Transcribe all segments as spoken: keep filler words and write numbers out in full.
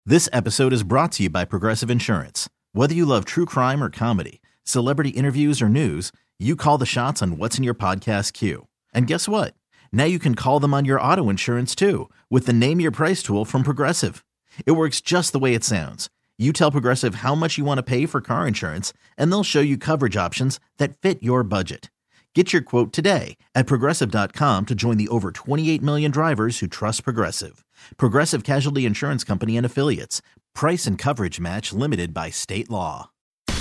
This episode is brought to you by Progressive Insurance. Whether you love true crime or comedy, celebrity interviews or news, you call the shots on what's in your podcast queue. And guess what? Now you can call them on your auto insurance too with the Name Your Price tool from Progressive. It works just the way it sounds. You tell Progressive how much you want to pay for car insurance, and they'll show you coverage options that fit your budget. Get your quote today at Progressive dot com to join the over twenty-eight million drivers who trust Progressive. Progressive Casualty Insurance Company and Affiliates. Price and coverage match limited by state law.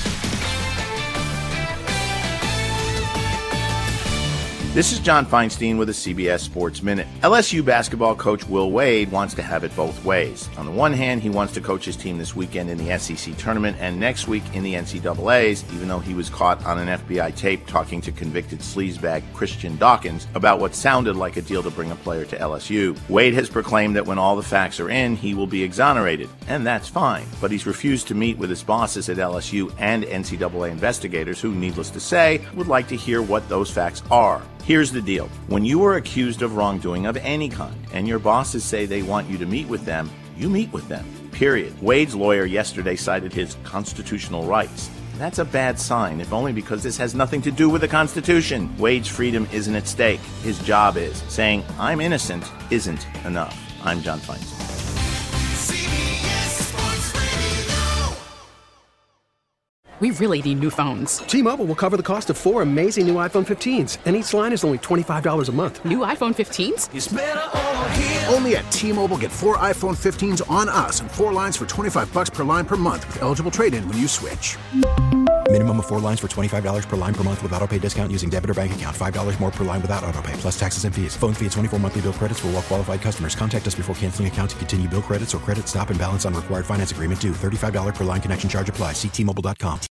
This is John Feinstein with a C B S Sports Minute. L S U basketball coach Will Wade wants to have it both ways. On the one hand, he wants to coach his team this weekend in the S E C tournament and next week in the N C double A's, even though he was caught on an F B I tape talking to convicted sleazebag Christian Dawkins about what sounded like a deal to bring a player to L S U. Wade has proclaimed that when all the facts are in, he will be exonerated, and that's fine. But he's refused to meet with his bosses at L S U and N C double A investigators who, needless to say, would like to hear what those facts are. Here's the deal. When you are accused of wrongdoing of any kind, and your bosses say they want you to meet with them, you meet with them. Period. Wade's lawyer yesterday cited his constitutional rights. That's a bad sign, if only because this has nothing to do with the Constitution. Wade's freedom isn't at stake. His job is. Saying, I'm innocent, isn't enough. I'm John Feinstein. We really need new phones. T-Mobile will cover the cost of four amazing new iPhone fifteens, and each line is only twenty-five dollars a month. New iPhone fifteens? It's better over here. Only at T-Mobile, get four iPhone fifteens on us and four lines for twenty-five dollars per line per month with eligible trade-in when you switch. Minimum of four lines for twenty-five dollars per line per month with autopay discount using debit or bank account. five dollars more per line without autopay, plus taxes and fees. Phone fee at twenty-four monthly bill credits for well-qualified customers. Contact us before canceling account to continue bill credits or credit stop and balance on required finance agreement due. thirty-five dollars per line connection charge applies. See T Mobile dot com.